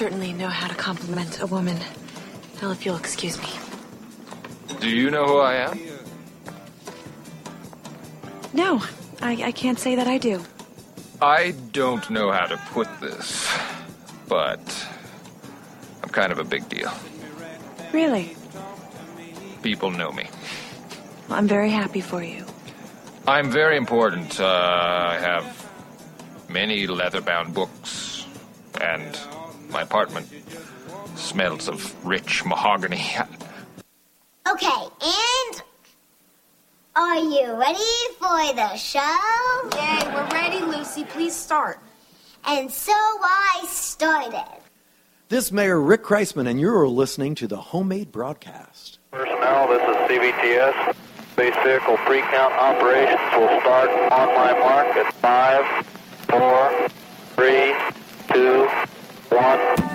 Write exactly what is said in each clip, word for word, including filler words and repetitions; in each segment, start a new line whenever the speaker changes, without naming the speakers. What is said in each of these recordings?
certainly know how to compliment a woman. Well, if you'll excuse me.
Do you know who I am?
No, I, I can't say that I do.
I don't know how to put this, but I'm kind of a big deal.
Really?
People know me.
Well, I'm very happy for you.
I'm very important. Uh, I have many leather-bound books, and my apartment smells of rich mahogany.
Okay, and are you ready for the show?
Yay, we're ready, Lucy. Please start.
And so I started.
This is Mayor Rick Kreisman, and you're listening to the Homemade Broadcast.
Personnel, this is C V T S. Base vehicle pre-count operations will start on my mark at five, four, three, two, one.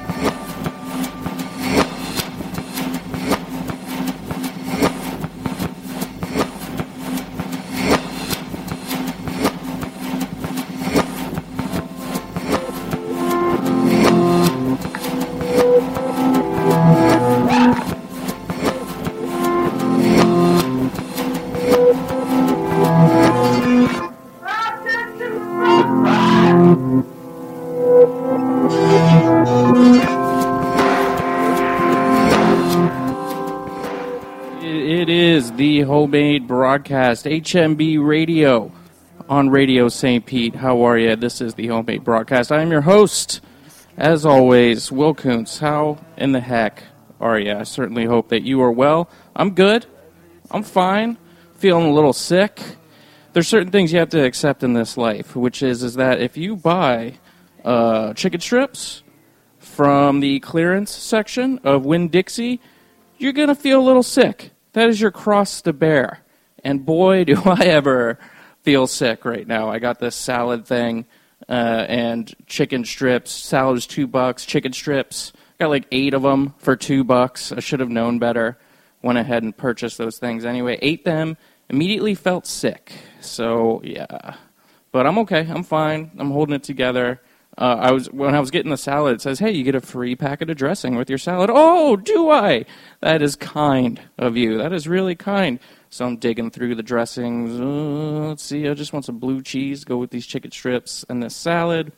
The Homemade Broadcast, H M B Radio on Radio Saint Pete. How are you? This is the Homemade Broadcast. I am your host, as always, Will Kuntz. How in the heck are you? I certainly hope that you are well. I'm good. I'm fine. Feeling a little sick. There's certain things you have to accept in this life, which is, is that if you buy uh, chicken strips from the clearance section of Winn-Dixie, you're going to feel a little sick. That is your cross to bear. And boy, do I ever feel sick right now. I got this salad thing uh, and chicken strips. Salad is two bucks. Chicken strips, got like eight of them for two bucks. I should have known better. Went ahead and purchased those things anyway. Ate them. Immediately felt sick. So, yeah. But I'm okay. I'm fine. I'm holding it together. Uh, I was when I was getting the salad, it says, hey, you get a free packet of dressing with your salad. Oh, do I? That is kind of you. That is really kind. So I'm digging through the dressings. Uh, let's see, I just want some blue cheese. Go with these chicken strips and this salad.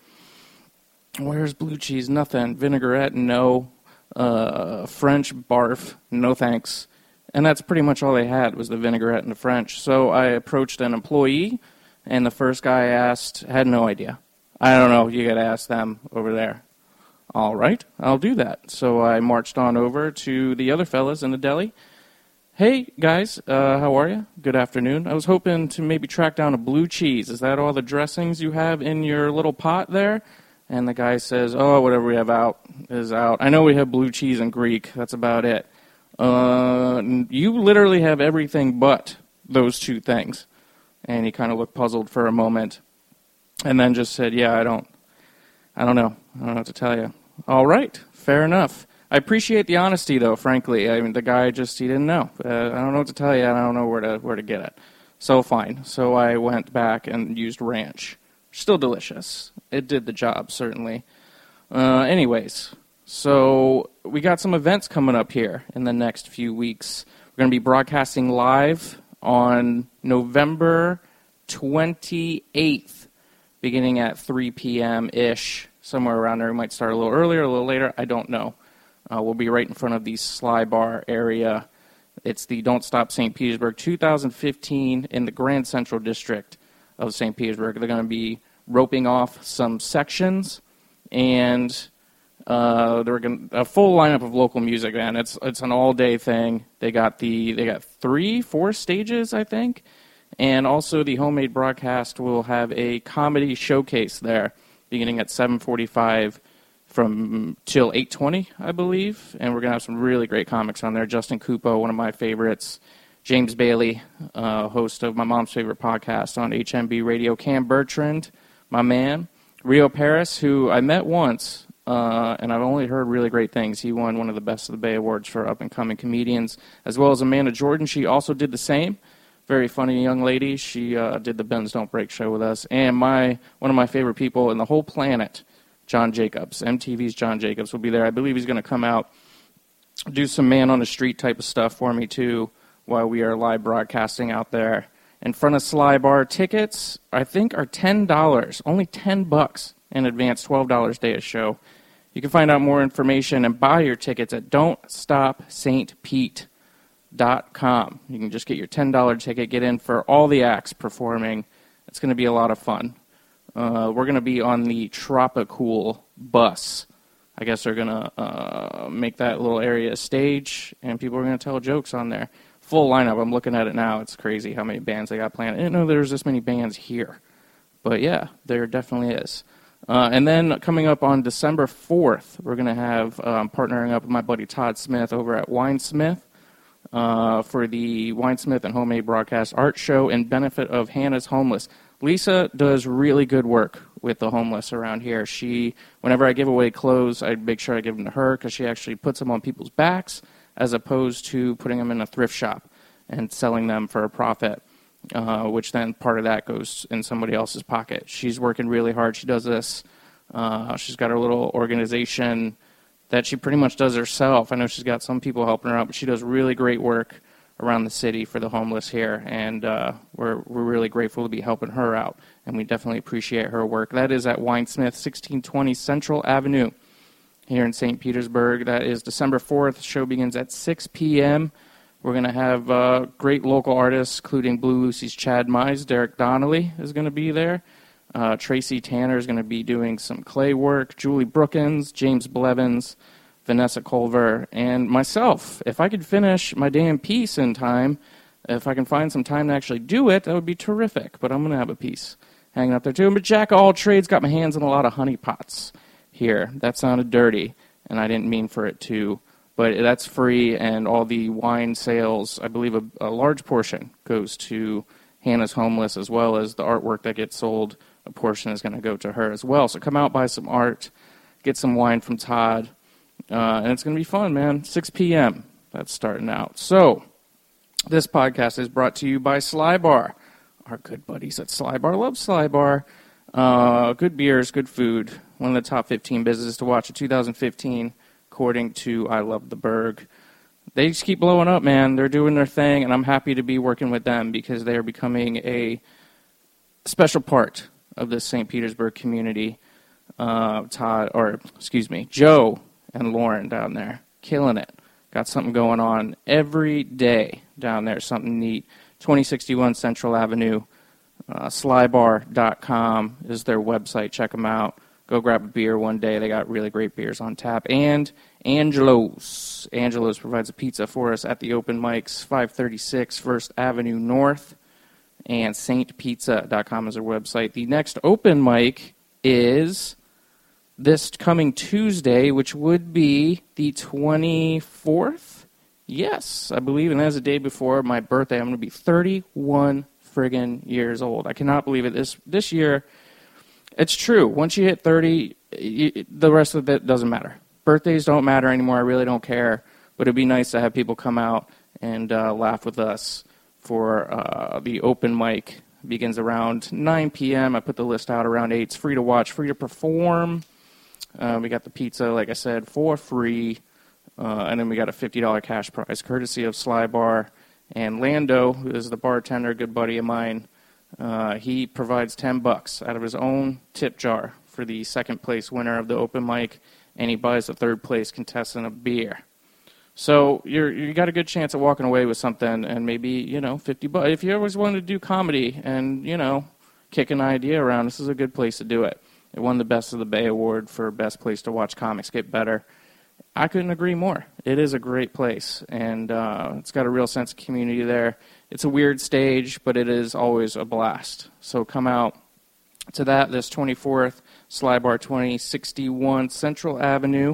Where's blue cheese? Nothing. Vinaigrette? No. Uh, French? Barf? No thanks. And that's pretty much all they had was the vinaigrette and the French. So I approached an employee, and the first guy I asked had no idea. I don't know. You got to ask them over there. All right, I'll do that. So I marched on over to the other fellas in the deli. Hey, guys, uh, how are you? Good afternoon. I was hoping to maybe track down a blue cheese. Is that all the dressings you have in your little pot there? And the guy says, oh, whatever we have out is out. I know we have blue cheese and Greek. That's about it. Uh, you literally have everything but those two things. And he kind of looked puzzled for a moment. And then just said, yeah, I don't, I don't know. I don't know what to tell you. All right, fair enough. I appreciate the honesty, though, frankly. I mean, the guy just, he didn't know. Uh, I don't know what to tell you, and I don't know where to where to get it. So fine. So I went back and used ranch. Still delicious. It did the job, certainly. Uh, anyways, so we got some events coming up here in the next few weeks. We're going to be broadcasting live on November twenty-eighth. Beginning at three p.m.-ish, somewhere around there. We might start a little earlier, a little later. I don't know. Uh, we'll be right in front of the Sly Bar area. It's the Don't Stop Saint Petersburg two thousand fifteen in the Grand Central District of Saint Petersburg. They're going to be roping off some sections, and uh, they're going a full lineup of local music. Man, it's it's an all-day thing. They got the they got three, four stages, I think. And also the Homemade Broadcast will have a comedy showcase there beginning at seven forty-five from till eight twenty, I believe. And we're going to have some really great comics on there. Justin Cupo, one of my favorites. James Bailey, uh, host of my mom's favorite podcast on H M B Radio. Cam Bertrand, my man. Rio Paris, who I met once, uh, and I've only heard really great things. He won one of the Best of the Bay Awards for up-and-coming comedians, as well as Amanda Jordan. She also did the same. Very funny young lady. She uh, did the Bends Don't Break show with us. And my one of my favorite people in the whole planet, John Jacobs. M T V's John Jacobs will be there. I believe he's going to come out, do some man on the street type of stuff for me too while we are live broadcasting out there in front of Sly Bar. Tickets, I think, are ten dollars, only ten bucks in advance, twelve dollars day of show. You can find out more information and buy your tickets at don't stop st pete dot com. You can just get your ten dollars ticket, get in for all the acts performing. It's going to be a lot of fun. Uh, we're going to be on the Tropicool bus. I guess they're going to uh, make that little area a stage, and people are going to tell jokes on there. Full lineup. I'm looking at it now. It's crazy how many bands they got planned. I didn't know there was this many bands here. But yeah, there definitely is. Uh, and then coming up on December fourth, we're going to have um, partnering up with my buddy Todd Smith over at Winesmith uh, for the Winesmith and Homemade Broadcast Art Show in benefit of Hannah's Homeless. Lisa does really good work with the homeless around here. She, whenever I give away clothes, I make sure I give them to her because she actually puts them on people's backs as opposed to putting them in a thrift shop and selling them for a profit, uh, which then part of that goes in somebody else's pocket. She's working really hard. She does this. Uh, she's got her little organization that she pretty much does herself. I know she's got some people helping her out, but she does really great work around the city for the homeless here, and uh, we're we're really grateful to be helping her out, and we definitely appreciate her work. That is at Winesmith, sixteen twenty Central Avenue here in Saint Petersburg. That is December fourth. The show begins at six p.m. We're going to have uh, great local artists, including Blue Lucy's Chad Mize. Derek Donnelly is going to be there. Uh, Tracy Tanner is going to be doing some clay work. Julie Brookins, James Blevins, Vanessa Culver, and myself. If I could finish my damn piece in time, if I can find some time to actually do it, that would be terrific. But I'm going to have a piece hanging up there too. But Jack of all trades, got my hands on a lot of honey pots here. That sounded dirty, and I didn't mean for it to. But that's free, and all the wine sales, I believe a, a large portion goes to Hannah's Homeless, as well as the artwork that gets sold. A portion is going to go to her as well. So come out, buy some art, get some wine from Todd. Uh, and it's going to be fun, man. six p.m. That's starting out. So, this podcast is brought to you by Sly Bar. Our good buddies at Sly Bar love Sly Bar. Uh, good beers, good food. One of the top fifteen businesses to watch in two thousand fifteen, according to I Love the Berg. They just keep blowing up, man. They're doing their thing, and I'm happy to be working with them because they are becoming a special part of the Saint Petersburg community. Uh, Todd, or excuse me, Joe and Lauren down there, killing it. Got something going on every day down there, something neat. twenty sixty-one Central Avenue, uh, sly bar dot com is their website. Check them out. Go grab a beer one day. They got really great beers on tap. And Angelo's. Angelo's provides a pizza for us at the open mics, five thirty-six First Avenue North. And saint pizza dot com is their website. The next open mic is this coming Tuesday, which would be the twenty-fourth. Yes, I believe, and that's the day before my birthday. I'm going to be thirty-one friggin' years old. I cannot believe it. This this year, it's true. Once you hit thirty, you, the rest of it doesn't matter. Birthdays don't matter anymore. I really don't care. But it'd be nice to have people come out and uh, laugh with us for uh, the open mic. It begins around nine p.m. I put the list out around eight. It's free to watch, free to perform. Uh, we got the pizza, like I said, for free. Uh, and then we got a fifty dollars cash prize, courtesy of Sly Bar. And Lando, who is the bartender, a good buddy of mine, uh, he provides ten bucks out of his own tip jar for the second place winner of the open mic, and he buys the third place contestant a beer. So you're you got a good chance of walking away with something, and maybe, you know, fifty bucks. If you always wanted to do comedy and, you know, kick an idea around, this is a good place to do it. It won the Best of the Bay Award for Best Place to Watch Comics Get Better. I couldn't agree more. It is a great place, and uh, it's got a real sense of community there. It's a weird stage, but it is always a blast. So come out to that this twenty-fourth, Sly Bar, twenty sixty-one Central Avenue,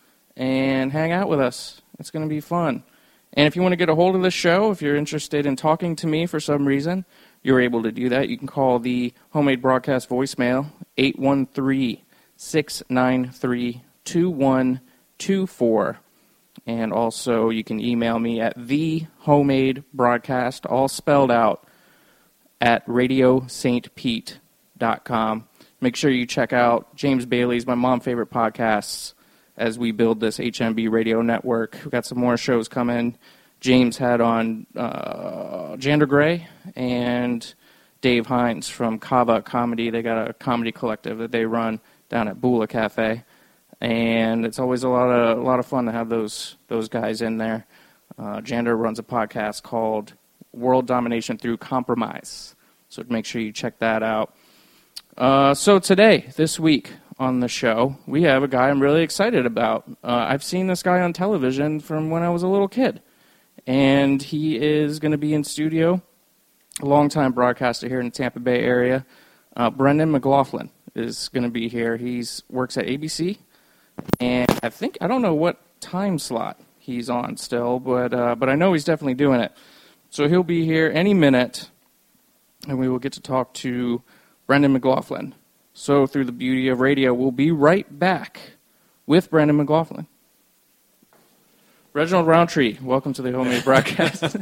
and hang out with us. It's going to be fun. And if you want to get a hold of the show, if you're interested in talking to me for some reason, you're able to do that. You can call the Homemade Broadcast voicemail, eight one three, six nine three, two one two four. And also you can email me at the homemade broadcast, all spelled out, at radio st pete dot com. make sure you check out James Bailey's My Mom Favorite Podcasts as we build this H M B radio network. We've got some more shows coming. James had on uh, Jander Gray and Dave Hines from Kava Comedy. They got a comedy collective that they run down at Bula Cafe, and it's always a lot of a lot of fun to have those those guys in there. Uh, Jander runs a podcast called World Domination Through Compromise, so make sure you check that out. Uh, so today, this week on the show, we have a guy I'm really excited about. Uh, I've seen this guy on television from when I was a little kid, and he is going to be in studio. A longtime broadcaster here in the Tampa Bay area. Uh, Brendan McLaughlin is going to be here. He works at A B C, and I think, I don't know what time slot he's on still, but uh, but I know he's definitely doing it. So he'll be here any minute, and we will get to talk to Brendan McLaughlin. So through the beauty of radio, we'll be right back with Brendan McLaughlin. Reginald Roundtree, welcome to the Homemade Broadcast.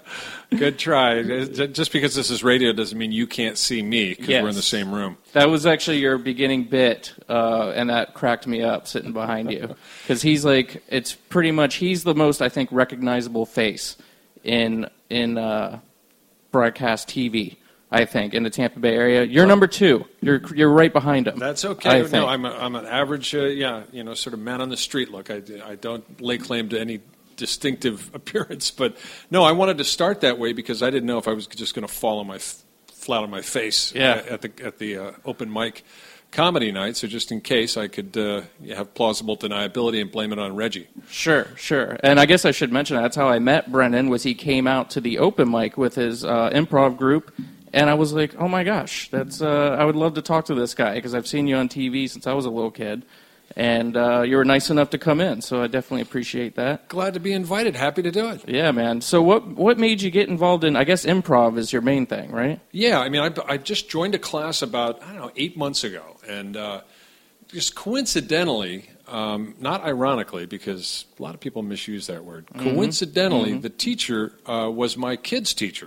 Good try. Just because this is radio doesn't mean you can't see me, because
yes.
we're in the same room.
That was actually your beginning bit, uh, and that cracked me up sitting behind you. Because he's like, it's pretty much, he's the most, I think, recognizable face in in uh, broadcast T V, I think, in the Tampa Bay area. You're number two. You're you're right behind him.
That's okay. No, I'm a, I'm an average, uh, yeah, you know, sort of man on the street look. I, I don't lay claim to any distinctive appearance, but no, I wanted to start that way because I didn't know if I was just going to fall on my f- flat on my face
yeah.
at the at the uh, open mic comedy night. So just in case, I could uh, have plausible deniability and blame it on Reggie.
Sure, sure. And I guess I should mention that's how I met Brendan. Was he came out to the open mic with his uh, improv group. And I was like, oh my gosh, that's uh, I would love to talk to this guy because I've seen you on T V since I was a little kid. And uh, you were nice enough to come in, so I definitely appreciate that.
Glad to be invited. Happy to do it.
Yeah, man. So what what made you get involved in, I guess improv is your main thing, right?
Yeah, I mean, I, I just joined a class about, I don't know, eight months ago. And uh, just coincidentally, um, not ironically, because a lot of people misuse that word, mm-hmm. coincidentally, mm-hmm. the teacher uh, was my kid's teacher.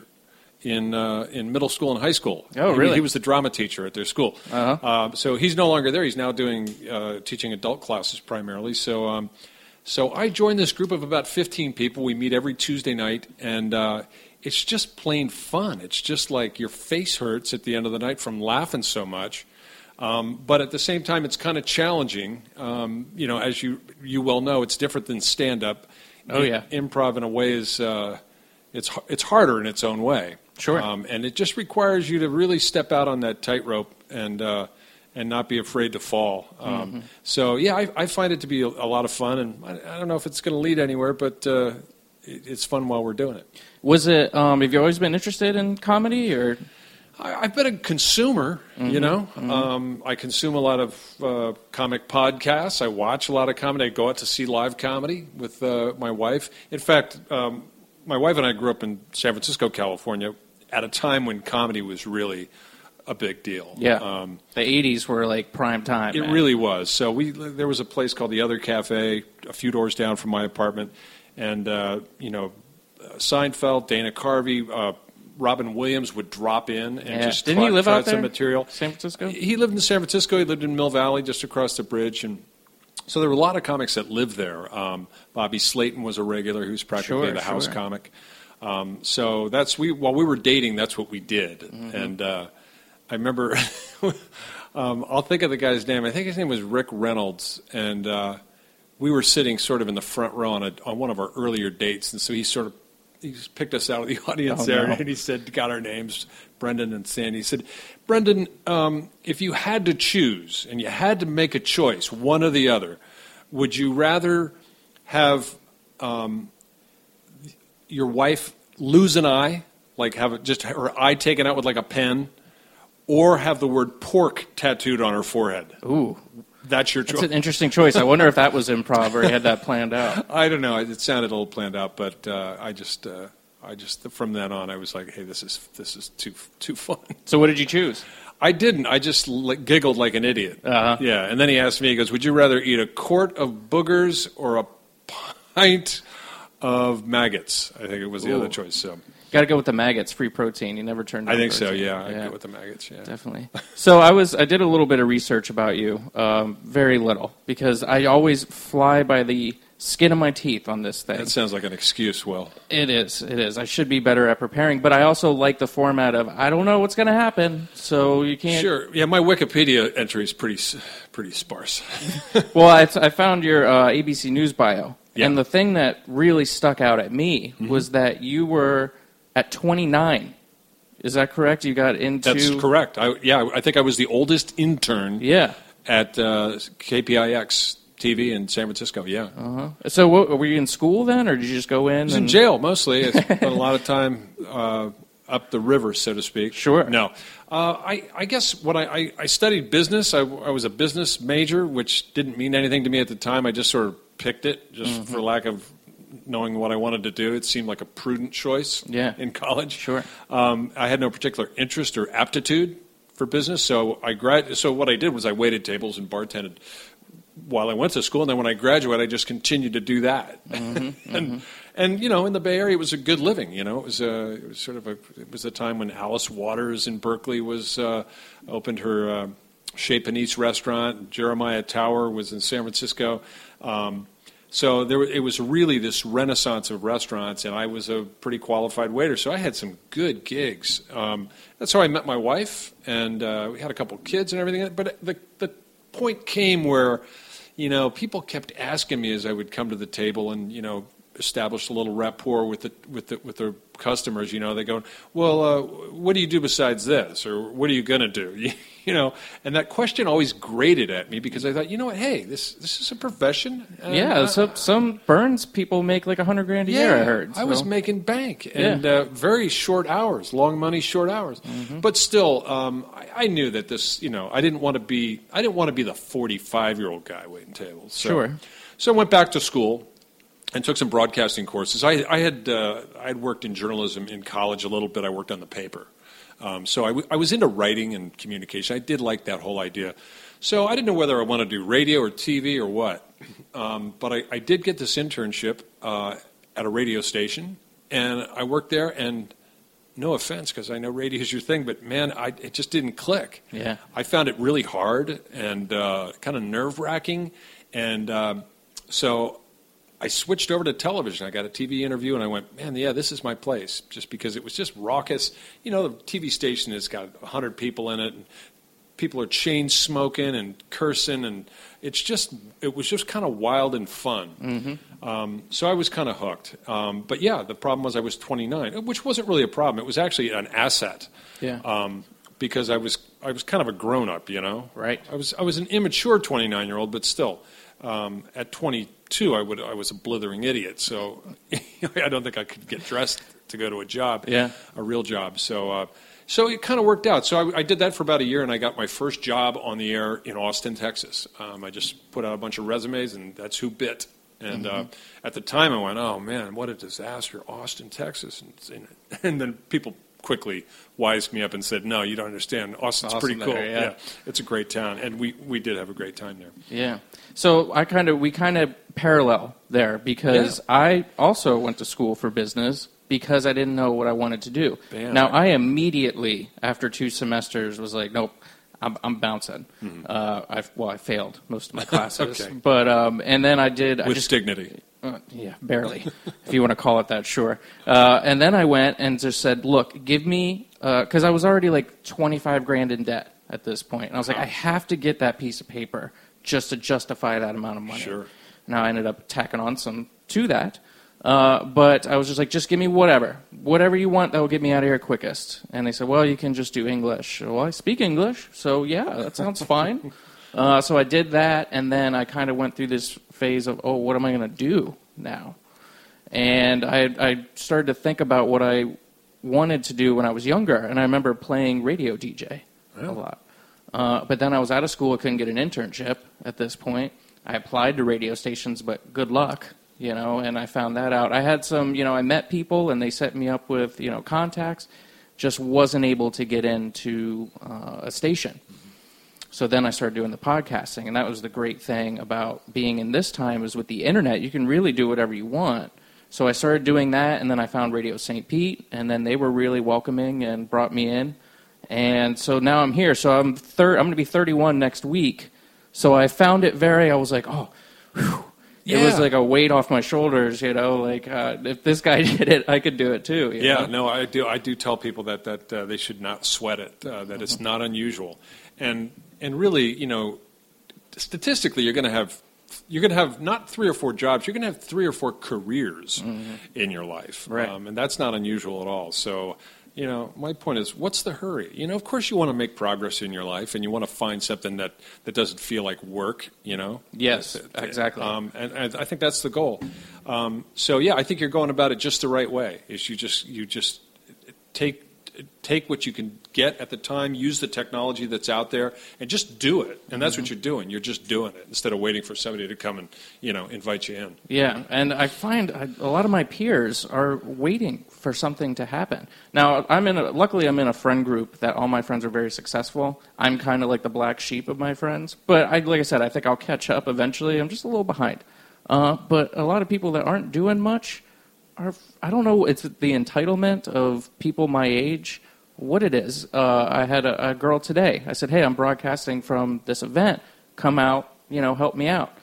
In uh, in middle school and high school.
Oh, really?
He, he was the drama teacher at their school.
Uh-huh.
Uh, so he's no longer there. He's now doing uh, teaching adult classes primarily. So um, so I joined this group of about fifteen people. We meet every Tuesday night, and uh, it's just plain fun. It's just like your face hurts at the end of the night from laughing so much. Um, but at the same time, it's kind of challenging. Um, you know, as you you well know, it's different than stand-up.
Oh, yeah.
Improv, in a way, is uh, it's it's harder in its own way.
Sure.
Um, and it just requires you to really step out on that tightrope and uh, and not be afraid to fall. Um,
mm-hmm.
So, yeah, I, I find it to be a, a lot of fun. And I, I don't know if it's going to lead anywhere, but uh, it, it's fun while we're doing it.
Was it, um, have you always been interested in comedy? Or
I, I've been a consumer,
mm-hmm.
you know.
Mm-hmm.
Um, I consume a lot of uh, comic podcasts. I watch a lot of comedy. I go out to see live comedy with uh, my wife. In fact, um, my wife and I grew up in San Francisco, California, at a time when comedy was really a big deal.
Yeah,
um,
the eighties were like prime time.
It
man.
really was. So we there was a place called The Other Cafe a few doors down from my apartment, and uh, you know, Seinfeld, Dana Carvey, uh, Robin Williams would drop in and
yeah.
just
Didn't
try,
he live
try
out there?
some material.
San Francisco.
He lived in San Francisco. He lived in Mill Valley, just across the bridge, and so there were a lot of comics that lived there. Um, Bobby Slayton was a regular, who's practically
sure,
the house
sure.
comic. Um, so that's we while we were dating, that's what we did.
Mm-hmm.
And uh, I remember, um, I'll think of the guy's name. I think his name was Rick Reynolds, and uh, we were sitting sort of in the front row on, a, on one of our earlier dates. And so he sort of he just picked us out of the audience
oh,
there,
no.
and he said, got our names, Brendan and Sandy. He said, Brendan, um, if you had to choose and you had to make a choice, one or the other, would you rather have um, your wife lose an eye, like have it just her eye taken out with like a pen, or have the word pork tattooed on her forehead?
Ooh.
That's your choice.
That's an interesting choice. I wonder if that was improv or he had that planned out.
I don't know. It sounded a little planned out, but uh, I just, uh, I just from then on, I was like, "Hey, this is this is too too fun."
So, what did you choose?
I didn't. I just like, giggled like an idiot.
Uh-huh.
Yeah, and then he asked me, he goes, "Would you rather eat a quart of boogers or a pint of maggots?" I think it was the
Ooh.
other choice. So,
Got to go with the maggots, free protein. You never turn down
I think so,
protein.
yeah. I'd go with the maggots, yeah.
Definitely. So I was, I did a little bit of research about you, um, very little, because I always fly by the skin of my teeth on this thing.
That sounds like an excuse, Will.
It is, it is. I should be better at preparing, but I also like the format of, I don't know what's going to happen, so you can't...
Sure. Yeah, my Wikipedia entry is pretty pretty sparse.
Well, I, I found your uh, A B C News bio,
yeah.
and the thing that really stuck out at me mm-hmm. was that you were at twenty-nine. Is that correct? You got into...
That's correct. I, yeah, I think I was the oldest intern
yeah.
at uh, K P I X T V in San Francisco, yeah.
Uh-huh. So what, were you in school then, or did you just go in? I
was
and...
in jail, mostly. I spent a lot of time uh, up the river, so to speak.
Sure.
No. Uh, I, I guess what I, I, I studied business. I, I was a business major, which didn't mean anything to me at the time. I just sort of picked it, just mm-hmm. for lack of knowing what I wanted to do. It seemed like a prudent choice
yeah.
in college.
Sure.
Um, I had no particular interest or aptitude for business, so I grad- So what I did was I waited tables and bartended while I went to school, and then when I graduated, I just continued to do that.
Mm-hmm,
and,
mm-hmm.
and you know, in the Bay Area, it was a good living. You know, it was a, it was sort of a, it was a time when Alice Waters in Berkeley was uh, opened her uh, Chez Panisse restaurant. Jeremiah Tower was in San Francisco. Um, so there, it was really this renaissance of restaurants, and I was a pretty qualified waiter. So I had some good gigs. Um, that's how I met my wife, and uh, we had a couple kids and everything. But the the point came where, you know, people kept asking me as I would come to the table and, you know, establish a little rapport with the with the with the customers. You know, they go, well, uh, what do you do besides this, or what are you going to do? You, you know, and that question always grated at me because I thought, you know what, hey, this this is a profession. And
yeah,
uh,
some some burns people make like a hundred grand a
yeah,
year. I heard.
I
so.
was making bank and
yeah.
uh, very short hours, long money, short hours.
Mm-hmm.
But still, um, I, I knew that this, you know, I didn't want to be, I didn't want to be the forty-five year old guy waiting tables. So,
sure.
So I went back to school and took some broadcasting courses. I, I had uh, I had worked in journalism in college a little bit. I worked on the paper. Um, so I, w- I was into writing and communication. I did like that whole idea. So I didn't know whether I wanted to do radio or T V or what. Um, but I, I did get this internship uh, at a radio station, and I worked there. And no offense, because I know radio is your thing, but man, I, it just didn't click.
Yeah.
I found it really hard and uh, kind of nerve-wracking. And uh, so I switched over to television. I got a T V interview, and I went, man, yeah, this is my place, just because it was just raucous. You know, the T V station has got one hundred people in it, and people are chain smoking and cursing, and it's just, it was just kind of wild and fun.
Mm-hmm.
Um, so I was kind of hooked. Um, but yeah, the problem was I was twenty-nine, which wasn't really a problem. It was actually an asset.
Yeah.
Um, because I was I was kind of a grown up, you know.
Right.
I was I was an immature twenty-nine year old, but still, um, at twenty-two, I would I was a blithering idiot. So I don't think I could get dressed to go to a job.
Yeah.
A real job. So. Uh, So it kind of worked out. So I, I did that for about a year, and I got my first job on the air in Austin, Texas. Um, I just put out a bunch of resumes, and that's who bit. And
Mm-hmm.
uh, at the time, I went, "Oh man, what a disaster, Austin, Texas!" And, and then people quickly wised me up and said, "No, you don't understand. Austin's
Awesome
pretty cool.
there, yeah.
It's a great town, and we, we did have a great time there."
Yeah. So I kind of we kind of parallel there because
Yeah.
I also went to school for business. Because I didn't know what I wanted to do.
Bam.
Now, I immediately, after two semesters, was like, nope, I'm, I'm bouncing. Mm-hmm. Uh, I well, I failed most of my classes,
Okay.
but um, and then I did
with
I just,
dignity.
Uh, yeah, barely, if you want to call it that, sure. Uh, and then I went and just said, look, give me, because uh, I was already like twenty-five grand in debt at this point, and I was like, I have to get that piece of paper just to justify that amount of money.
Sure.
Now I ended up tacking on some to that. Uh, but I was just like, just give me whatever. Whatever you want that will get me out of here quickest. And they said, well, you can just do English. Well, I speak English, so yeah, that sounds fine. Uh, so I did that, and then I kind of went through this phase of, oh, what am I going to do now? And I, I started to think about what I wanted to do when I was younger, and I remember playing radio D J
Yeah.
a lot. Uh, but then I was out of school, I couldn't get an internship at this point. I applied to radio stations, but good luck. You know, and I found that out. I had some, you know, I met people and they set me up with, you know, contacts. Just wasn't able to get into uh, a station. So then I started doing the podcasting, and that was the great thing about being in this time is with the internet, you can really do whatever you want. So I started doing that, and then I found Radio Saint Pete, and then they were really welcoming and brought me in. And so now I'm here. So I'm thir- I'm going to be thirty-one next week. So I found it very, I was like, oh, whew.
Yeah.
It was like a weight off my shoulders, you know, like uh, if this guy did it, I could do it too. You
yeah,
know?
no, I do. I do tell people that that uh, they should not sweat it. Uh, that it's not unusual, and and really, you know, statistically, you're going to have you're going to have not three or four jobs. You're going to have three or four careers
mm-hmm.
in your life,
right?
Um, and that's not unusual at all. So. You know, my point is, what's the hurry? You know, of course you want to make progress in your life, and you want to find something that, that doesn't feel like work, you know?
Yes, exactly.
Um, and, and I think that's the goal. Um, so, yeah, I think you're going about it just the right way, is you just you just take take what you can get at the time, use the technology that's out there, and just do it. And that's mm-hmm. what you're doing. You're just doing it instead of waiting for somebody to come and, you know, invite you in.
Yeah, and I find I, a lot of my peers are waiting for something to happen. Now, I'm in. A, luckily, I'm in a friend group that all my friends are very successful. I'm kind of like the black sheep of my friends. But I, like I said, I think I'll catch up eventually. I'm just a little behind. Uh, but a lot of people that aren't doing much are, I don't know, it's the entitlement of people my age, what it is. Uh, I had a, a girl today. I said, hey, I'm broadcasting from this event. Come out, you know, help me out.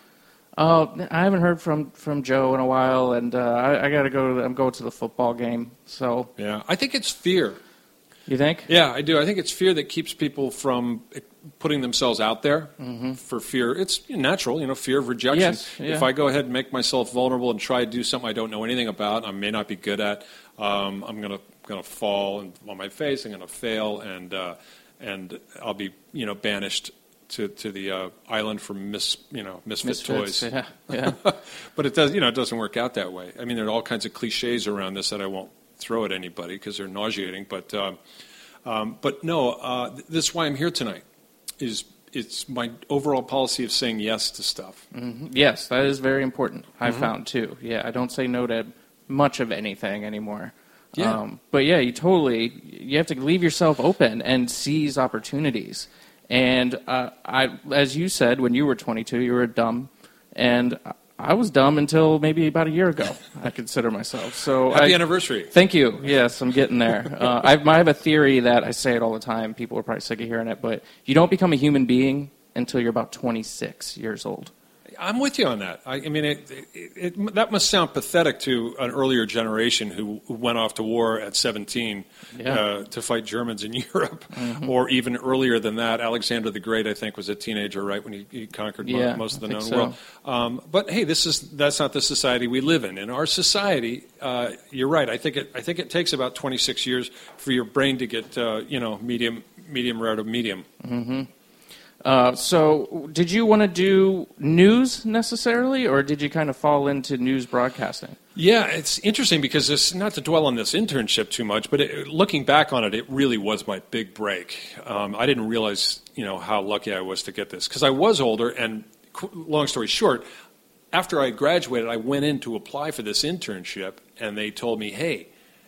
Uh, I haven't heard from, from Joe in a while, and uh, I, I got to go. To, I'm going to the football game. So
yeah, I think it's fear.
You think?
Yeah, I do. I think it's fear that keeps people from putting themselves out there
mm-hmm.
for fear. It's natural, you know, fear of rejection.
Yes, yeah.
If I go ahead and make myself vulnerable and try to do something I don't know anything about, I may not be good at, um, I'm going to going to fall and, on my face. I'm going to fail, and uh, and I'll be, you know, banished to to the uh, island for mis you know misfit
Misfits,
toys.
Yeah, yeah.
But it does, you know, it doesn't work out that way. I mean, there are all kinds of cliches around this that I won't throw at anybody because they're nauseating. But um, um, but no, uh, th- this is why I'm here tonight. Is it's my overall policy of saying yes to stuff.
Mm-hmm. Yes, that is very important. Mm-hmm. I found too. Yeah, I don't say no to much of anything anymore.
Yeah.
Um, but yeah, you totally you have to leave yourself open and seize opportunities. And uh, I, as you said, when you were twenty-two, you were dumb, and I was dumb until maybe about a year ago. I consider myself. So
happy
I,
anniversary.
Thank you. Yes, I'm getting there. Uh, I've, I have a theory that I say it all the time. People are probably sick of hearing it, but you don't become a human being until you're about twenty-six years old.
I'm with you on that. I, I mean, it, it, it, that must sound pathetic to an earlier generation who, who went off to war at seventeen
yeah.
uh, to fight Germans in Europe,
mm-hmm.
or even earlier than that. Alexander the Great, I think, was a teenager, right, when he, he conquered
yeah,
mo- most of the
I
known
think so.
world. Um, but hey, this is that's not the society we live in. In our society, uh, you're right. I think it. I think it takes about twenty-six years for your brain to get, uh, you know, medium, medium rare to medium.
Mm-hmm. Uh, so, did you want to do news necessarily, or did you kind of fall into news broadcasting?
Yeah, it's interesting because it's not to dwell on this internship too much, but it, looking back on it, it really was my big break. Um, I didn't realize, you know, how lucky I was to get this because I was older. And long story short, after I graduated, I went in to apply for this internship, and they told me, "Hey,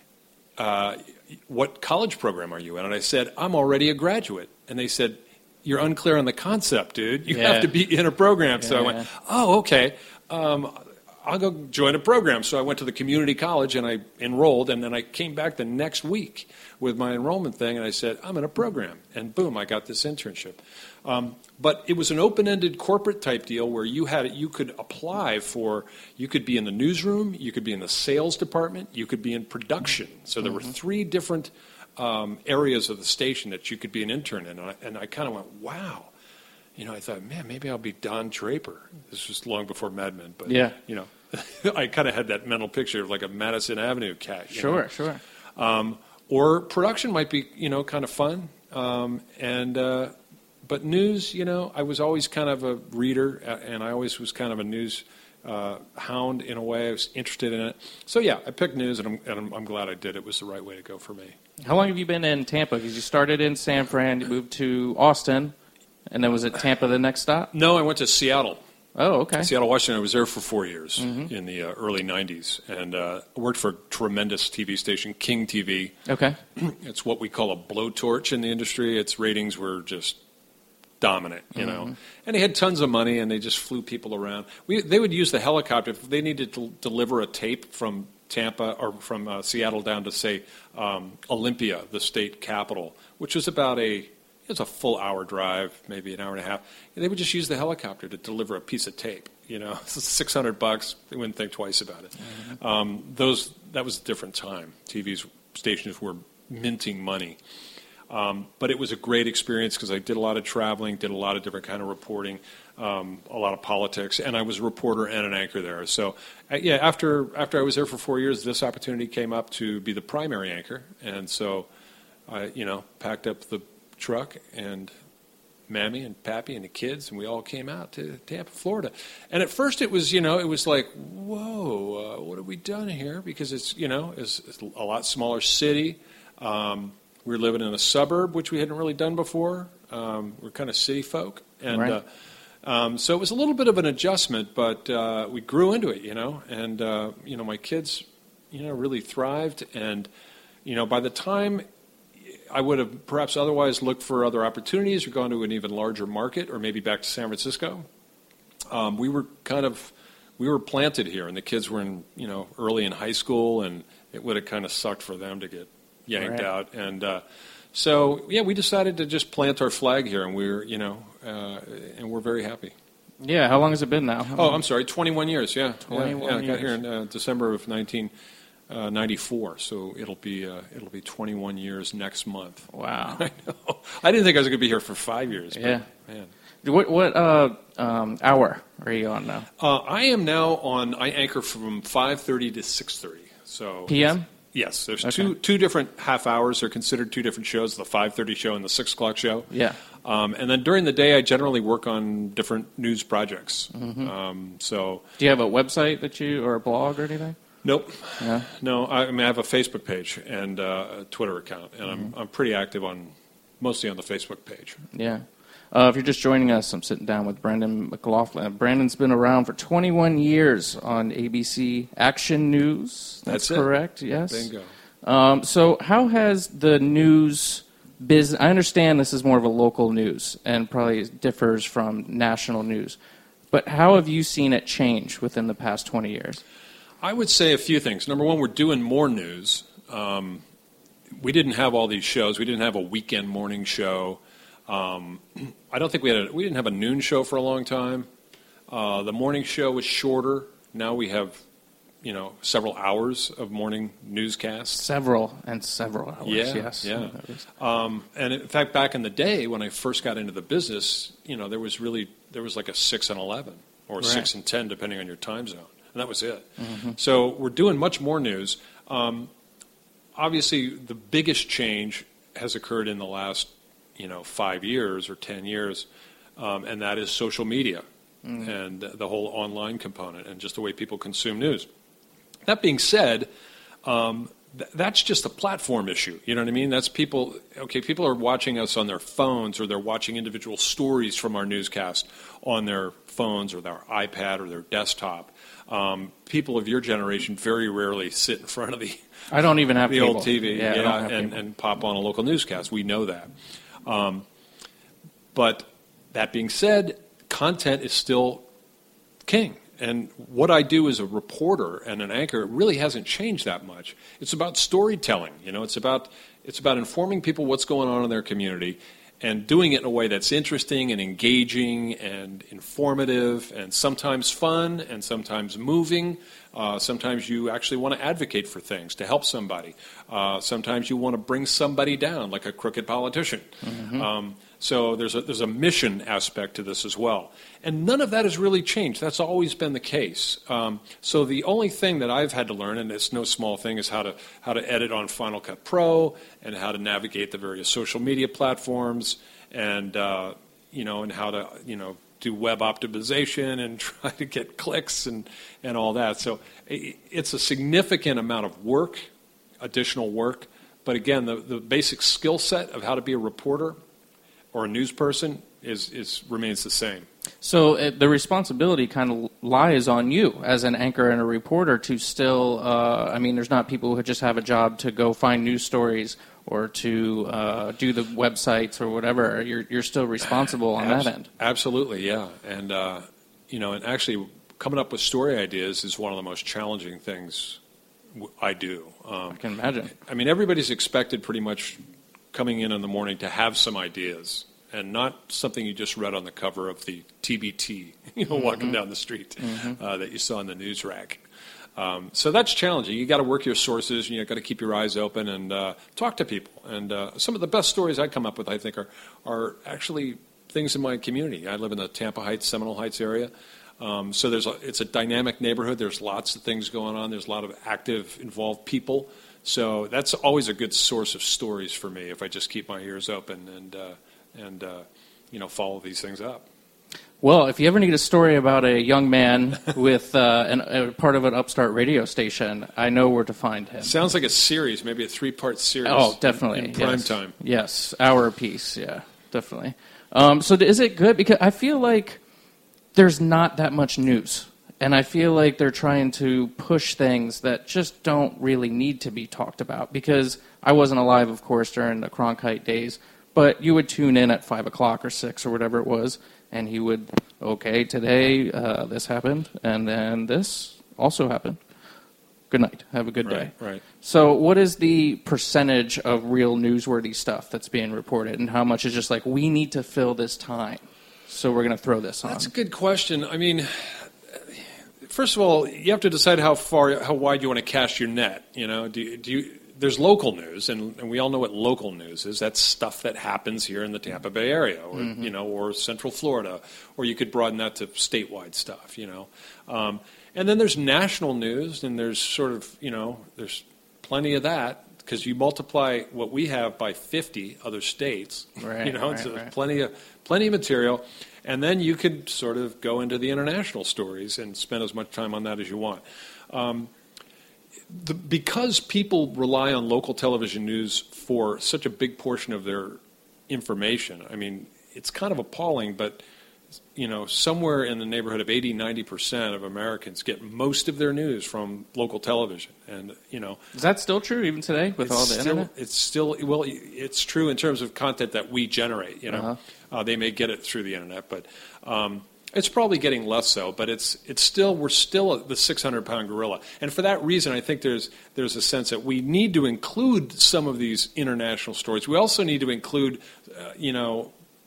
uh, what college program are you in?" And I said, "I'm already a graduate." And they said, "You're unclear on the concept, dude. You
yeah.
have to be in a program."
Yeah,
so I went,
yeah.
"Oh, okay. Um, I'll go join a program." So I went to the community college and I enrolled, and then I came back the next week with my enrollment thing, and I said, "I'm in a program." And boom, I got this internship. Um, but it was an open-ended corporate type deal where you had you could apply for, you could be in the newsroom, you could be in the sales department, you could be in production. So there
mm-hmm.
were three different Um, areas of the station that you could be an intern in. And I, and I kind of went, wow. You know, I thought, man, maybe I'll be Don Draper. This was long before Mad Men. But,
yeah.
you know, I kind of had that mental picture of like a Madison Avenue cat. You
sure,
know?
sure.
Um, or production might be, you know, kind of fun. Um, and uh, But news, you know, I was always kind of a reader, and I always was kind of a news Uh, hound in a way. I was interested in it. So, yeah, I picked news, and, I'm, and I'm, I'm glad I did. It was the right way to go for me.
How long have you been in Tampa? Because you started in San Fran, you moved to Austin, and then was it Tampa the next stop?
No, I went to Seattle.
Oh, okay.
Seattle, Washington. I was there for four years
mm-hmm.
in the uh, early nineties, and uh, worked for a tremendous T V station, King T V.
Okay.
It's what we call a blowtorch in the industry. Its ratings were just dominant, you know. Mm-hmm. And they had tons of money, and they just flew people around. We, they would use the helicopter. If they needed to deliver a tape from Tampa or from uh, Seattle down to, say, um, Olympia, the state capital, which was about a it was a full hour drive, maybe an hour and a half. And they would just use the helicopter to deliver a piece of tape. You know, six hundred bucks. They wouldn't think twice about it. Mm-hmm. Um, those that was a different time. T V stations were minting money. Um, but it was a great experience because I did a lot of traveling, did a lot of different kind of reporting, um, a lot of politics, and I was a reporter and an anchor there. So, uh, yeah, after after I was there for four years, this opportunity came up to be the primary anchor, and so I, you know, packed up the truck and Mammy and Pappy and the kids, and we all came out to Tampa, Florida. And at first, it was, you know, it was like, whoa, uh, what have we done here? Because it's, you know, it's, it's a lot smaller city. Um, We were living in a suburb, which we hadn't really done before. Um, we're kind of city folk. And
right.
uh, um, so it was a little bit of an adjustment, but uh, we grew into it, you know. And, uh, you know, my kids, you know, really thrived. And, you know, by the time I would have perhaps otherwise looked for other opportunities or gone to an even larger market or maybe back to San Francisco, um, we were kind of, we were planted here. And the kids were in, you know, early in high school, and it would have kind of sucked for them to get yanked
right.
out, and uh, so yeah, we decided to just plant our flag here, and we're you know, uh, and we're very happy.
Yeah, how long has it been now?
Oh, I'm sorry, twenty-one years. Yeah,
twenty-one
yeah, yeah, I got
years.
here in uh, December of nineteen ninety-four, so it'll be uh, it'll be twenty-one years next month.
Wow,
I know. I didn't think I was going to be here for five years. But,
yeah,
man.
What what uh, um, hour are you on now?
Uh, I am now on. I anchor from five thirty to six thirty. So
P M.
Yes, there's
Okay.
two two different half hours. They're considered two different shows: the five thirty show and the six o'clock show.
Yeah.
Um, and then during the day, I generally work on different news projects.
Mm-hmm.
Um, so,
do you have a website that you or a blog or anything?
nope,
Yeah.
no. I, I mean, I have a Facebook page and uh, a Twitter account, and
Mm-hmm.
I'm I'm pretty active on mostly on the Facebook page.
Yeah. Uh, if you're just joining us, I'm sitting down with Brandon McLaughlin. Brandon's been around for twenty-one years on A B C Action News. That's,
That's it.
correct. Yes.
Bingo.
Um, so how has the news business, I understand this is more of a local news and probably differs from national news, but how have you seen it change within the past twenty years?
I would say a few things. Number one, we're doing more news. Um, we didn't have all these shows. We didn't have a weekend morning show. Um, I don't think we had a, we didn't have a noon show for a long time. Uh, the morning show was shorter. Now we have, you know, several hours of morning newscasts.
Several and several hours,
Yeah,
yes.
yeah. Um, and in fact, back in the day when I first got into the business, you know, there was really there was like a six and eleven or
Right.
six and ten, depending on your time zone, and that was it.
Mm-hmm.
So we're doing much more news. Um, obviously, the biggest change has occurred in the last, you know, five years or ten years, um, and that is social media
Mm.
and the whole online component and just the way people consume news. That being said, um, th- that's just a platform issue. You know what I mean? That's people, okay, people are watching us on their phones, or they're watching individual stories from our newscast on their phones or their iPad or their desktop. Um, people of your generation very rarely sit in front of the
I don't even have
the
cable.
old T V
Yeah, I don't have
and,
cable.
and pop on a local newscast. We know that. Um, but that being said, content is still king. And what I do as a reporter and an anchor, it really hasn't changed that much. It's about storytelling. You know, it's about it's about informing people what's going on in their community and doing it in a way that's interesting and engaging and informative and sometimes fun and sometimes moving. Uh, sometimes you actually want to advocate for things to help somebody. Uh, sometimes you want to bring somebody down, like a crooked politician.
Mm-hmm.
Um, so there's a, there's a mission aspect to this as well. And none of that has really changed. That's always been the case. Um, so the only thing that I've had to learn, and it's no small thing, is how to how to edit on Final Cut Pro and how to navigate the various social media platforms and uh, you know and how to you know do web optimization and try to get clicks and, and all that. So it, it's a significant amount of work, additional work. But again, the, the basic skill set of how to be a reporter or a news person is, is remains the same.
So uh, the responsibility kind of lies on you as an anchor and a reporter to still, uh, I mean, there's not people who just have a job to go find news stories or to uh, do the websites or whatever. You're you're still responsible on
Abs-
that end.
Absolutely, yeah. And, uh, you know, and actually coming up with story ideas is one of the most challenging things w- I do. Um,
I can imagine.
I mean, everybody's expected pretty much coming in in the morning to have some ideas, and not something you just read on the cover of the T B T, you know, mm-hmm. walking down the street mm-hmm. uh, that you saw in the news rack. Um, so that's challenging. You got to work your sources, and you got to keep your eyes open and uh, talk to people. And uh, some of the best stories I come up with, I think, are are actually things in my community. I live in the Tampa Heights, Seminole Heights area. Um, so there's a, it's a dynamic neighborhood. There's lots of things going on. There's a lot of active, involved people. So that's always a good source of stories for me if I just keep my ears open and uh, and uh, you know follow these things up.
Well, if you ever need a story about a young man with uh, an, a part of an upstart radio station, I know where to find him.
Sounds like a series, maybe a three-part series.
Oh, definitely.
In, in prime
yes.
time.
Yes, hour apiece, yeah, definitely. Um, so is it good? Because I feel like there's not that much news. And I feel like they're trying to push things that just don't really need to be talked about. Because I wasn't alive, of course, during the Cronkite days. But you would tune in at five o'clock or six or whatever it was. And he would, okay, today uh, this happened. And then this also happened. Good night. Have a good day.
Right, right.
So what is the percentage of real newsworthy stuff that's being reported? And how much is just like, we need to fill this time, so we're going to throw this on?
That's a good question. I mean, first of all, you have to decide how far, how wide you want to cast your net. You know, do you, do you, there's local news, and, and we all know what local news is. That's stuff that happens here in the Tampa Bay area, or mm-hmm. you know, or Central Florida, or you could broaden that to statewide stuff. You know, um, and then there's national news, and there's sort of you know, there's plenty of that. Because you multiply what we have by fifty other states,
right,
you know,
right,
so
right.
plenty of plenty of material, and then you could sort of go into the international stories and spend as much time on that as you want. Um, the, because people rely on local television news for such a big portion of their information, I mean, it's kind of appalling, but you know, somewhere in the neighborhood of eighty, ninety percent of Americans get most of their news from local television. And, you know.
Is that still true even today with all the
still,
internet?
It's still, well, it's true in terms of content that we generate, you know. Uh-huh. Uh, they may get it through the internet, but um, it's probably getting less so. But it's it's still, we're still the six hundred pound gorilla. And for that reason, I think there's there's a sense that we need to include some of these international stories. We also need to include, uh, you know,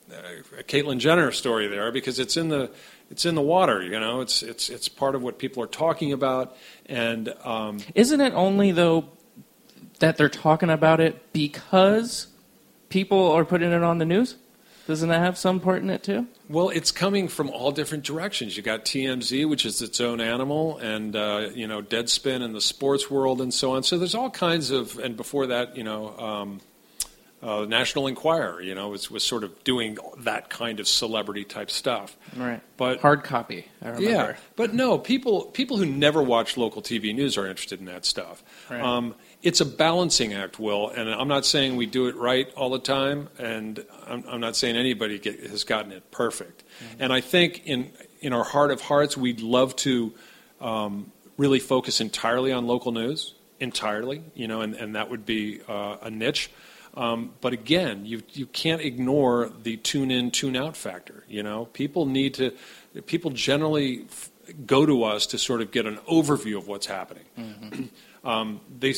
a Caitlyn Jenner story there, because it's in the it's in the water, you know. It's it's it's part of what people are talking about, and um,
isn't it only though that they're talking about it because people are putting it on the news? Doesn't that have some part in it too?
Well, it's coming from all different directions. You got T M Z, which is its own animal, and uh, you know, Deadspin in the sports world, and so on. So there's all kinds of, and before that, you know. Um, Uh, National Enquirer, you know, was, was sort of doing that kind of celebrity-type stuff.
Right.
But
hard copy, I remember.
Yeah, but no, people people who never watch local T V news are interested in that stuff.
Right.
Um, it's a balancing act, Will, and I'm not saying we do it right all the time, and I'm, I'm not saying anybody get, has gotten it perfect. Mm-hmm. And I think in in our heart of hearts, we'd love to um, really focus entirely on local news, entirely, you know, and, and that would be uh, a niche. Um, but again, you you can't ignore the tune in, tune out factor. You know, people need to. People generally f- go to us to sort of get an overview of what's happening. Mm-hmm. um, they,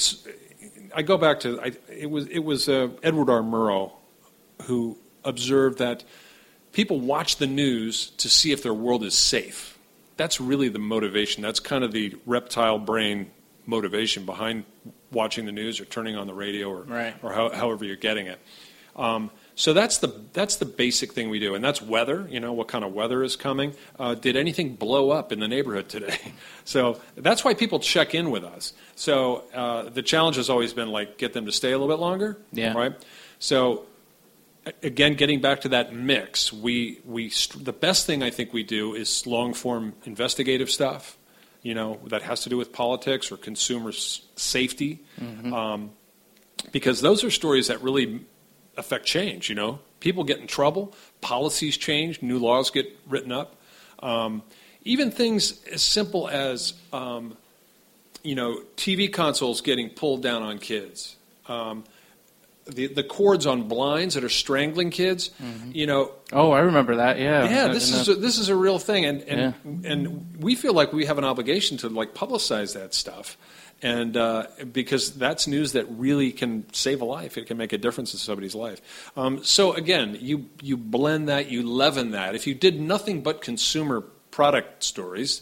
I go back to I, it was it was uh, Edward R. Murrow who observed that people watch the news to see if their world is safe. That's really the motivation. That's kind of the reptile brain motivation behind watching the news or turning on the radio or
right.
or how, however you're getting it. Um, so that's the that's the basic thing we do, and that's weather. You know, what kind of weather is coming? Uh, did anything blow up in the neighborhood today? So that's why people check in with us. So uh, the challenge has always been like get them to stay a little bit longer.
Yeah.
Right. So again, getting back to that mix, we we the best thing I think we do is long form investigative stuff. You know, that has to do with politics or consumer s- safety, mm-hmm. um, because those are stories that really affect change. You know, people get in trouble, policies change, new laws get written up. Um, even things as simple as, um, you know, T V consoles getting pulled down on kids. Um, The, the cords on blinds that are strangling kids, mm-hmm. you know.
Oh, I remember that. Yeah.
Yeah, this is a, this is a real thing, and and
yeah.
and we feel like we have an obligation to like publicize that stuff, And uh, because that's news that really can save a life. It can make a difference in somebody's life. Um, so again, you, you blend that, you leaven that. If you did nothing but consumer product stories,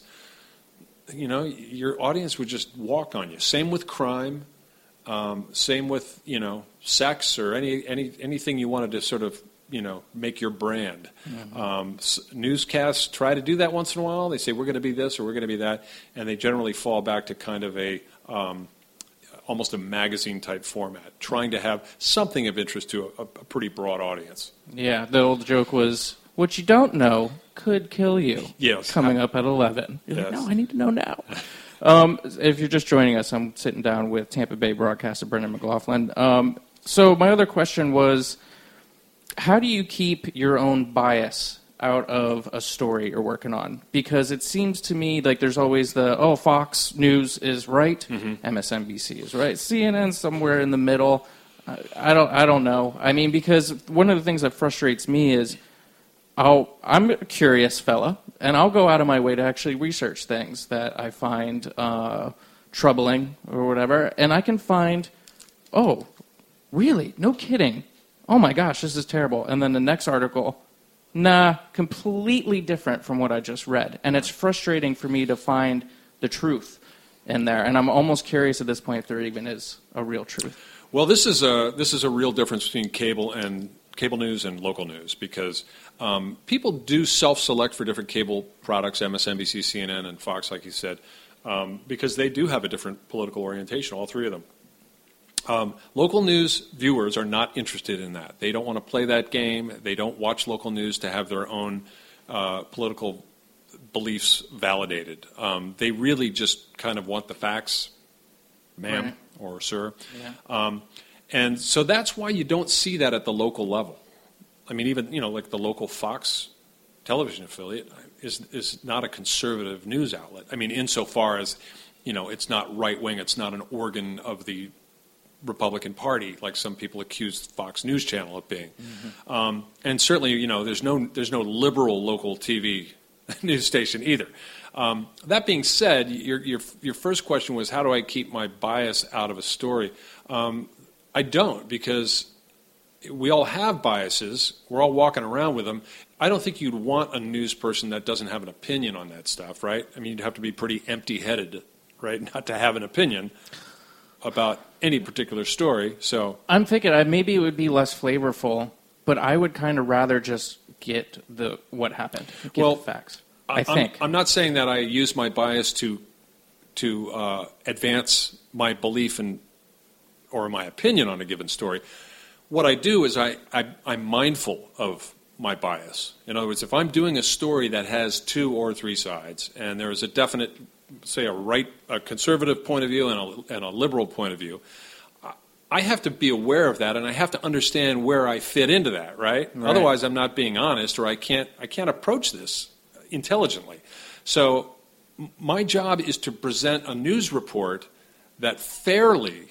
you know, your audience would just walk on you. Same with crime. Um, same with, you know, sex or any, any anything you wanted to sort of, you know, make your brand. Mm-hmm. Um, s- newscasts try to do that once in a while. They say, we're going to be this or we're going to be that. And they generally fall back to kind of a um, almost a magazine-type format, trying to have something of interest to a, a pretty broad audience.
Yeah, the old joke was, what you don't know could kill you.
Yes.
Coming up at eleven. You're
Yes.
like, no, I need to know now. um, if you're just joining us, I'm sitting down with Tampa Bay broadcaster Brendan McLaughlin. Um, so my other question was, how do you keep your own bias out of a story you're working on? Because it seems to me like there's always the, oh, Fox News is right, mm-hmm. M S N B C is right, C N N somewhere in the middle. I, I don't I don't know. I mean, because one of the things that frustrates me is I'll, I'm a curious fella, and I'll go out of my way to actually research things that I find uh, troubling or whatever, and I can find, oh, really? No kidding. Oh my gosh, this is terrible. And then the next article, nah, completely different from what I just read. And it's frustrating for me to find the truth in there. And I'm almost curious at this point if there even is a real truth.
Well, this is a this is a real difference between cable and cable news and local news, because um, people do self-select for different cable products, M S N B C, C N N, and Fox, like you said, um, because they do have a different political orientation, all three of them. Um, local news viewers are not interested in that. They don't want to play that game. They don't watch local news to have their own uh, political beliefs validated. Um, they really just kind of want the facts, ma'am
Right.
or sir.
Yeah.
Um, and so that's why you don't see that at the local level. I mean, even, you know, like the local Fox television affiliate is is not a conservative news outlet. I mean, insofar as, you know, it's not right-wing, it's not an organ of the Republican Party, like some people accuse Fox News Channel of being. Mm-hmm. Um, and certainly, you know, there's no there's no liberal local T V news station either. Um, that being said, your, your your first question was, how do I keep my bias out of a story? Um, I don't, because we all have biases. We're all walking around with them. I don't think you'd want a news person that doesn't have an opinion on that stuff, right? I mean, you'd have to be pretty empty-headed, right, not to have an opinion about any particular story. So
I'm thinking uh, maybe it would be less flavorful, but I would kind of rather just get the what happened, get
well,
the facts. I
I'm,
think.
I'm not saying that I use my bias to to uh, advance my belief in or my opinion on a given story. What I do is I, I, I'm mindful of my bias. In other words, if I'm doing a story that has two or three sides, and there is a definite, say, a right, a conservative point of view and a, and a liberal point of view, I have to be aware of that, and I have to understand where I fit into that, right? right? Otherwise, I'm not being honest, or I can't, I can't approach this intelligently. So my job is to present a news report that fairly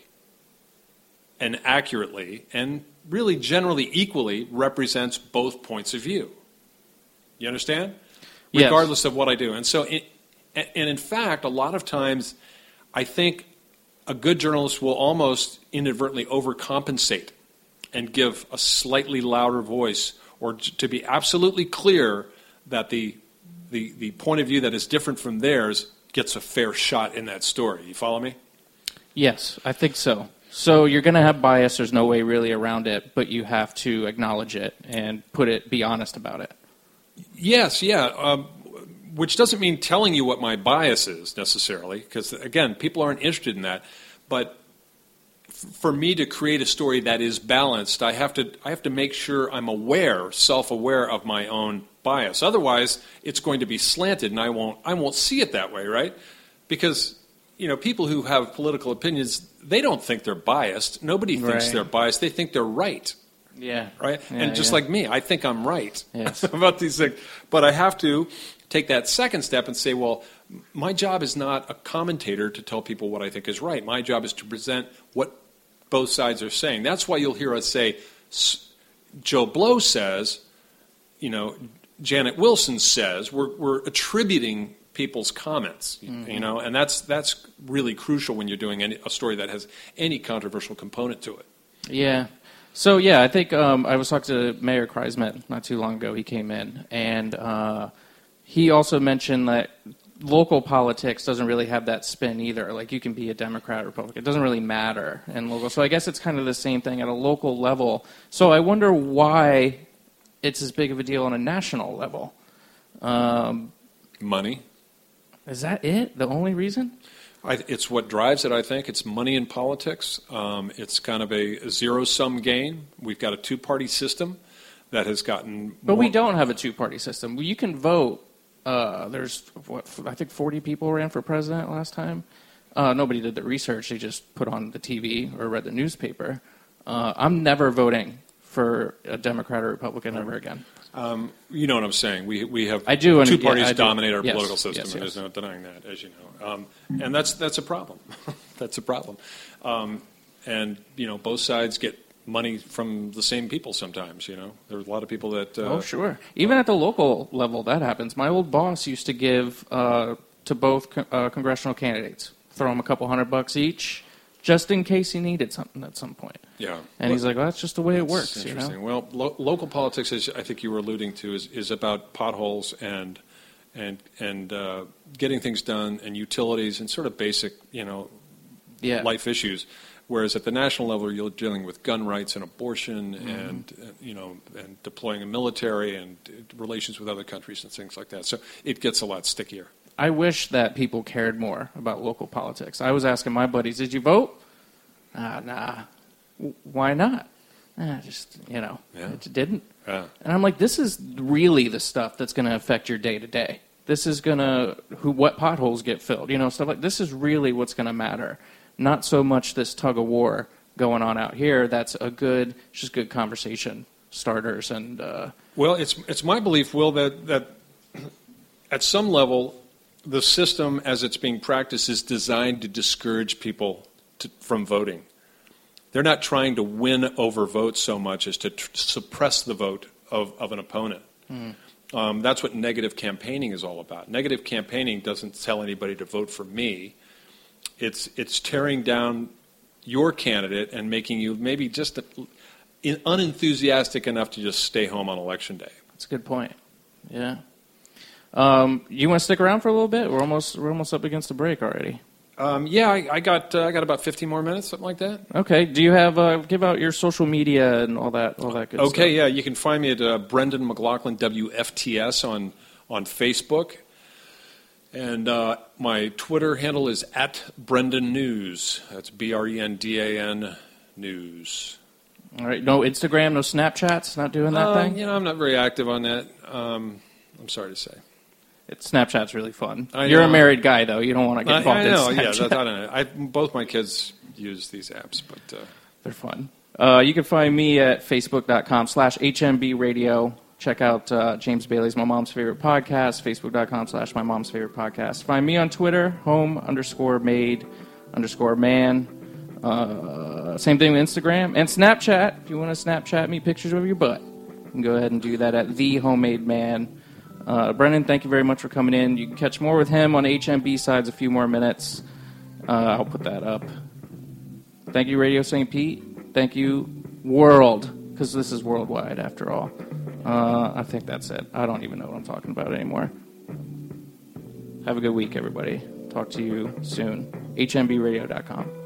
and accurately and really generally equally represents both points of view. You understand?
Yes.
Regardless of what I do. And so, it, and in fact, a lot of times I think a good journalist will almost inadvertently overcompensate and give a slightly louder voice, or to be absolutely clear that the, the, the point of view that is different from theirs gets a fair shot in that story. You follow me?
Yes, I think so. So you're going to have bias. There's no way really around it, but you have to acknowledge it and put it, be honest about it.
Yes, yeah, um, which doesn't mean telling you what my bias is necessarily, because, again, people aren't interested in that. But f- for me to create a story that is balanced, I have to I have to make sure I'm aware, self-aware of my own bias. Otherwise, it's going to be slanted, and I won't I won't see it that way, right? Because, you know, people who have political opinions, they don't think they're biased. Nobody thinks
Right.
they're biased. They think they're right.
Yeah.
Right?
Yeah,
and just
yeah.
like me, I think I'm right
Yes.
about these things. But I have to take that second step and say, well, my job is not a commentator to tell people what I think is right. My job is to present what both sides are saying. That's why you'll hear us say, Joe Blow says, you know, Janet Wilson says. We're, we're attributing people's comments,
Mm-hmm.
you know, and that's that's really crucial when you're doing any, a story that has any controversial component to it.
Yeah. So, yeah, I think um, I was talking to Mayor Kreisman not too long ago. He came in, and uh, he also mentioned that local politics doesn't really have that spin either. Like, you can be a Democrat or Republican. It doesn't really matter in local. So I guess it's kind of the same thing at a local level. So I wonder why it's as big of a deal on a national level. Um,
Money.
Is that it? The only reason?
I, it's what drives it, I think. It's money in politics. Um, it's kind of a zero-sum game. We've got a two-party system that has gotten
But
more,
we don't have a two-party system. You can vote. Uh, there's, what, I think forty people ran for president last time. Uh, nobody did the research. They just put on the T V or read the newspaper. Uh, I'm never voting for a Democrat or Republican ever again.
Um, you know what I'm saying. We we have
I do, and-
two
yeah,
parties
I do.
dominate our
Yes,
political system,
yes,
and
yes.
there's no denying that, as you know. Um, and that's that's a problem. That's a problem. Um, and you know, both sides get money from the same people sometimes. You know, there's a lot of people that. Uh,
Oh, sure. Even at the local level, that happens. My old boss used to give uh, to both co- uh, congressional candidates, throw them a couple hundred bucks each, just in case he needed something at some point.
Yeah.
And he's like, well, that's just the way it
That's
works. You
interesting.
know?
Well, lo- local politics, as I think you were alluding to, is, is about potholes and and and uh, getting things done and utilities and sort of basic, you know,
Yeah.
life issues. Whereas at the national level, you're dealing with gun rights and abortion
Mm-hmm.
and uh, you know and deploying a military and uh, relations with other countries and things like that. So it gets a lot stickier.
I wish that people cared more about local politics. I was asking my buddies, did you vote? Ah, nah. W- Why not? Ah, just, you know,
Yeah.
it didn't.
Yeah.
And I'm like, this is really the stuff that's going to affect your day to day. This is going to, who, what potholes get filled, you know, stuff like this is really what's going to matter. Not so much this tug of war going on out here. That's a good, just good conversation starters. And uh,
Well, it's it's my belief, Will, that that at some level, the system as it's being practiced is designed to discourage people to, from voting. They're not trying to win over votes so much as to tr- suppress the vote of, of an opponent.
Mm.
Um, that's what negative campaigning is all about. Negative campaigning doesn't tell anybody to vote for me. It's it's tearing down your candidate and making you maybe just a, in, unenthusiastic enough to just stay home on election day.
that's a good point. Yeah. Um, you want to stick around for a little bit? We're almost we're almost up against the break already.
Um, yeah, I, I got uh, I got about fifteen more minutes, something like that.
Okay. Do you have uh, give out your social media and all that all that good stuff?
Okay, yeah, you can find me at uh, Brendan McLaughlin W F T S on on Facebook, and uh, my Twitter handle is at Brendan News. That's B R E N D A N News.
All right. No Instagram, no Snapchats. Not doing that
Um,
thing.
You know, I'm not very active on that. Um, I'm sorry to say.
It's Snapchat's really fun.
I
You're
know.
a married guy though. You don't want to get
I,
involved
I know,
in
yeah,
Snapchat.
that, I don't know. I, both my kids use these apps, but uh,
They're fun. Uh, you can find me at facebook.com slash HMB radio. Check out uh, James Bailey's My Mom's Favorite Podcast, facebook.com slash My Mom's Favorite Podcast. Find me on Twitter, home underscore made underscore man. Uh, same thing with Instagram and Snapchat. If you want to Snapchat me pictures of your butt, you can go ahead and do that at The Homemade Man. Uh, Brendan, thank you very much for coming in. You can catch more with him on H M B Sides a few more minutes. Uh, I'll put that up. Thank you, Radio Saint Pete. Thank you, world, because this is worldwide after all. Uh, I think that's it. I don't even know what I'm talking about anymore. Have a good week, everybody. Talk to you soon. H M B radio dot com.